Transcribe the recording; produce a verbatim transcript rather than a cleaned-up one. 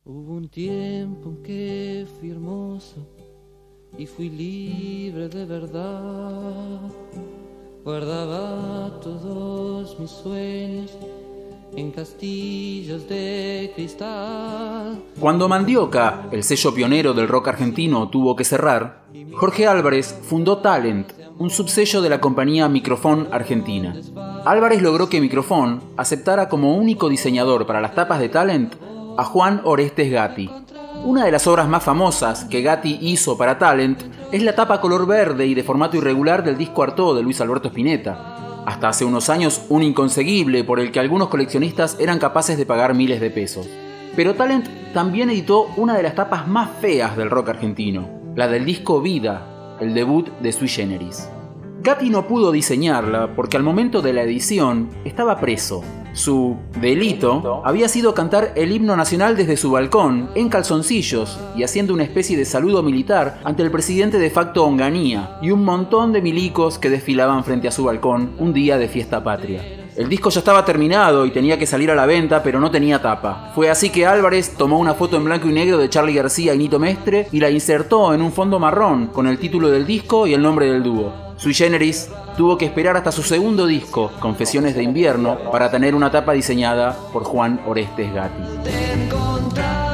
Hubo un tiempo en que fui hermoso y fui libre de verdad. Guardaba todos mis sueños en castillos de cristal. Cuando Mandioca, el sello pionero del rock argentino, tuvo que cerrar, Jorge Álvarez fundó Talent, un subsello de la compañía Microfón Argentina. Álvarez logró que Microfón aceptara como único diseñador para las tapas de Talent a Juan Orestes Gatti. Una de las obras más famosas que Gatti hizo para Talent es la tapa color verde y de formato irregular del disco Artaud de Luis Alberto Spinetta. Hasta hace unos años un inconseguible por el que algunos coleccionistas eran capaces de pagar miles de pesos. Pero Talent también editó una de las tapas más feas del rock argentino, la del disco Vida, el debut de Sui Generis. Gatti no pudo diseñarla porque al momento de la edición estaba preso. Su delito había sido cantar el himno nacional desde su balcón, en calzoncillos y haciendo una especie de saludo militar ante el presidente de facto Onganía y un montón de milicos que desfilaban frente a su balcón un día de fiesta patria. El disco ya estaba terminado y tenía que salir a la venta, pero no tenía tapa. Fue así que Álvarez tomó una foto en blanco y negro de Charly García y Nito Mestre y la insertó en un fondo marrón con el título del disco y el nombre del dúo. Sui Generis tuvo que esperar hasta su segundo disco, Confesiones de Invierno, para tener una tapa diseñada por Juan Orestes Gatti.